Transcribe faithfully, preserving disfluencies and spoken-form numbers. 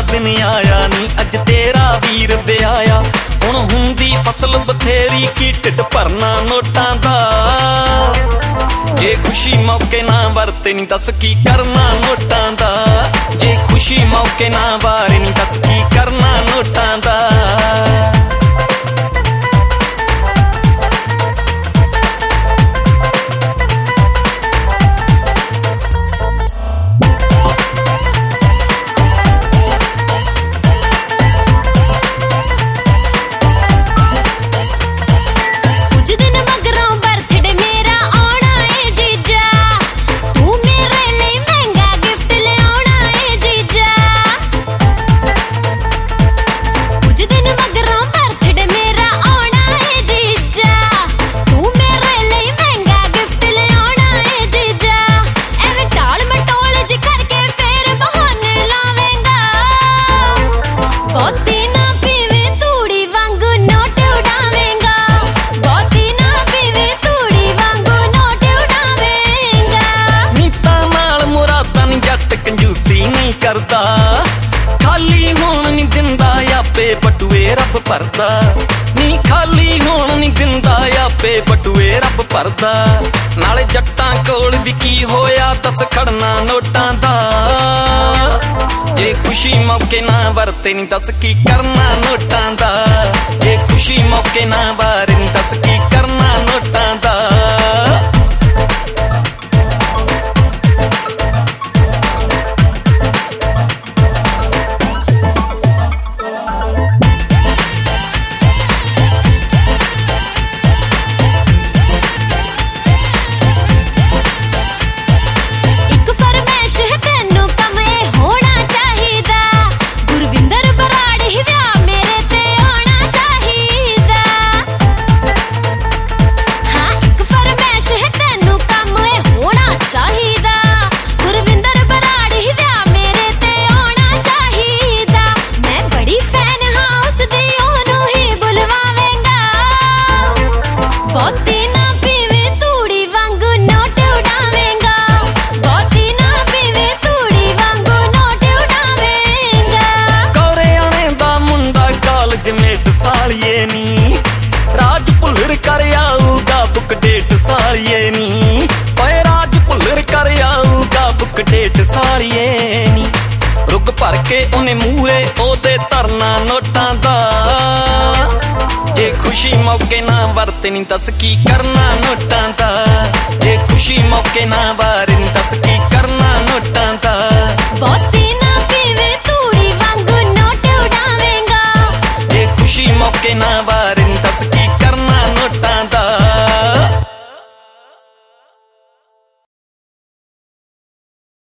दिन आया नी अज तेरा वीर ब्याया। हुण हुंदी फसल बथेरी की ढिड भरना नोटां दा। जे खुशी मौके ना वरते नी दस की करना नोटां दा। जे खुशी मौके ना वारे नी दस की करना नोटां दा। कंजूसी नहीं करदा खाली होण नहीं दिंदा आपे बटुए रब भरदा। नी खाली होण नहीं दिंदा आपे बटुए रब भरदा। नाले जट्टां कोल भी की होया दस खड़ना नोटां दा। जे खुशी मौके ना वरते नी दस की करना नोटां दा। जे खुशी मौके ना वारे नी दस की करना नोटां दा। सालिए नी राज भुल्लर कर आऊगा बुक डेट सालिए नी। ओए राज भुल्लर कर आऊगा बुक डेट सालिए नी। रुग भर के उन्हें मूहे ओदे धरना नोटां दा। जे खुशी मौके ना वरते नी दस की करना नोटां दा। जे खुशी मौके ना वारे नी दस की करना नोटां दा। बहुती ना पीवे तूड़ी वांगू नोट उड़ावेंगा। जे खुशी मौके ना